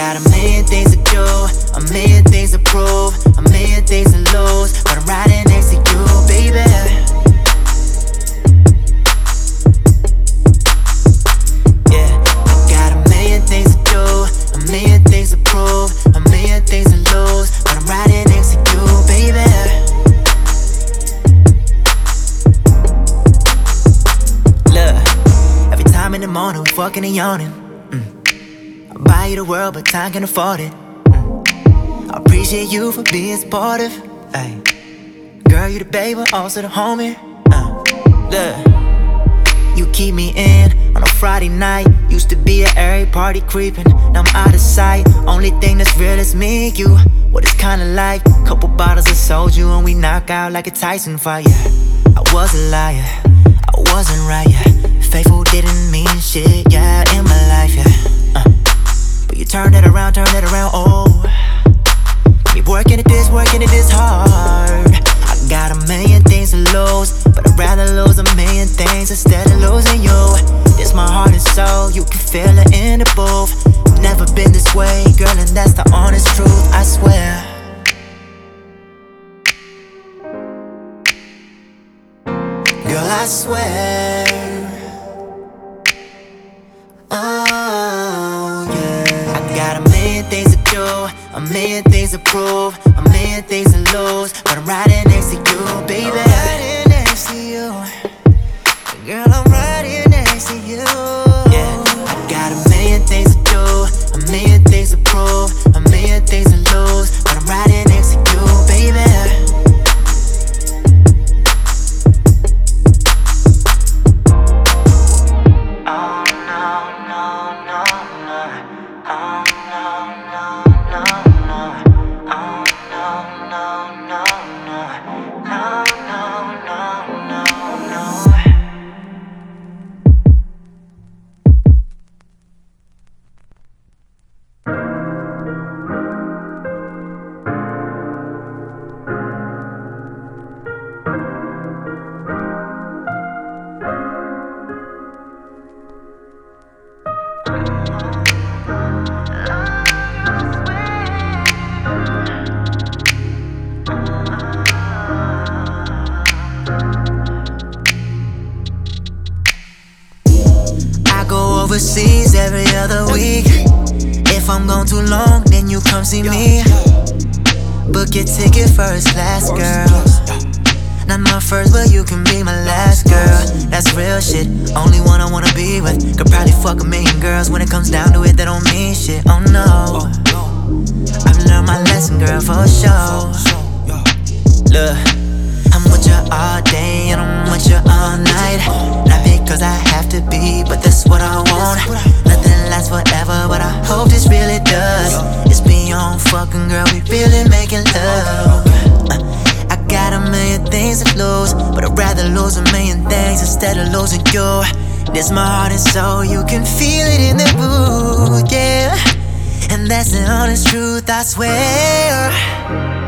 got a million things to do, a million things to prove, a million things to lose, but I'm riding next to you, baby. Yeah, I got a million things to do, a million things to prove, a million things to lose, but I'm riding next to you, baby. Look, every time in the morning we fucking and yawning. I'll buy you the world, but time can afford it. I appreciate you for being supportive. Ay. Girl, you the baby, also the homie. Look, you keep me in on a Friday night. Used to be at every party creeping, now I'm out of sight. Only thing that's real is me and you. What it's kinda like, couple bottles of soju and we knock out like a Tyson fight. I was a liar, I wasn't right, yeah. Faithful didn't mean shit, yeah, in my life, yeah. But you turn it around, oh. Keep working at this hard. I got a million things to lose, but I'd rather lose a million things instead of losing you. This my heart and soul, you can feel it in the booth. Never been this way, girl, and that's the honest truth, I swear. Girl, I swear. Oh, yeah. I got a million things to do, a million things to prove, a million things to lose, but I'm riding next to you, baby. I'm riding next to you. Girl, I'm riding next to you. Yeah, I got a million things to do, a million things to prove, a million things to lose, but I'm riding next to you, baby. Overseas every other week. If I'm gone too long, then you come see me. Book your ticket first class, girl. Not my first, but you can be my last, girl. That's real shit, only one I wanna be with. Could probably fuck a million girls. When it comes down to it, they don't mean shit, oh no. I've learned my lesson, girl, for sure. Look, I'm with you all day and I'm with you all night. Not because I have to be, but that's what I want. Nothing lasts forever, but I hope this really does. It's beyond fucking, girl, we really making love. I got a million things to lose, but I'd rather lose a million things instead of losing you. This my heart and soul, you can feel it in the booth, yeah. And that's the honest truth, I swear.